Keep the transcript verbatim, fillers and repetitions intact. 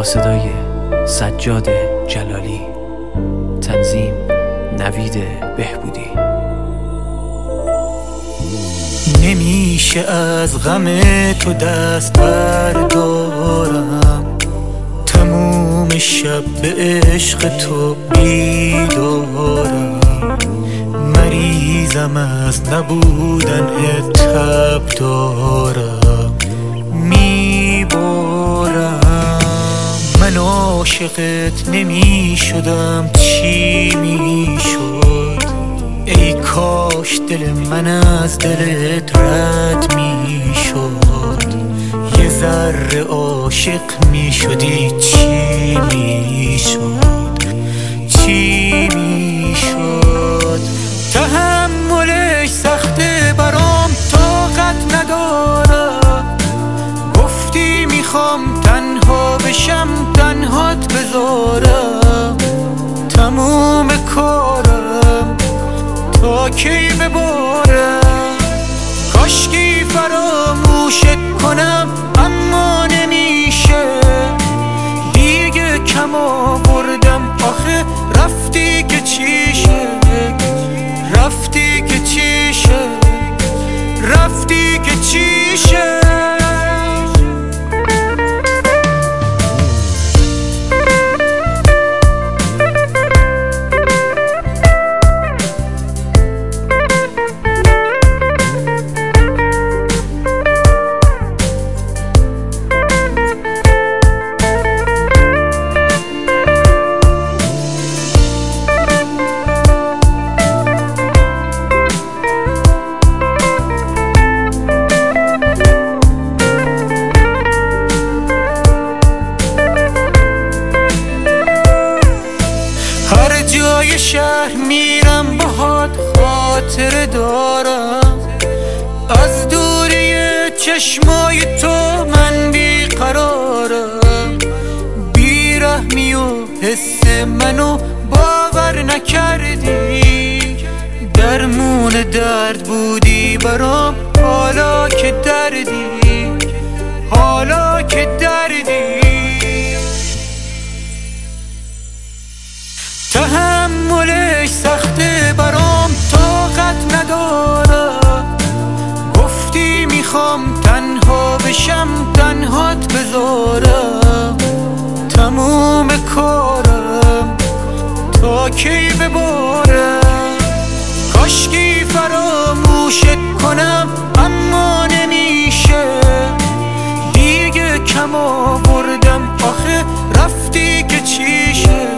با صدای سجاد جلالی، تنظیم نوید بهبودی. نمیشه از غم تو دست بردارم، تموم شب به عشق تو بیدارم. مریضم از نبودن تب دارم، میبارم. من عاشقت نمی شدم چی می شد؟ ای کاش دل من از دلت رد می شد. یه ذره عاشق می شدی چی می شد؟ چی می شد؟ تحملش سخته برام، طاقت ندارم. گفتی میخوام تنها بشم، تنهات بذارم. تموم کارم تا کی ببارم؟ کاشکی فراموشت کنم اما نمیشه. دیگه کم آوردم آخه رفتی که چیشه؟ رفتی که چیشه؟ رفتی که چیشه؟ هر جای شهر میرم باهات خاطر دارم. از دوری چشمای تو من بیقرارم. بیرحمی و حس منو باور نکردی. درمون درد بودی برام، حالا که دردی، حالا که دردی. تحملش سخته برام، طاقت ندارم. گفتی میخوام تنها بشم، تنهات بذارم. تموم کارم تا کی ببارم؟ کاشکی فراموشت کنم اما نمیشه. دیگه کم آوردم آخه رفتی که چیشه؟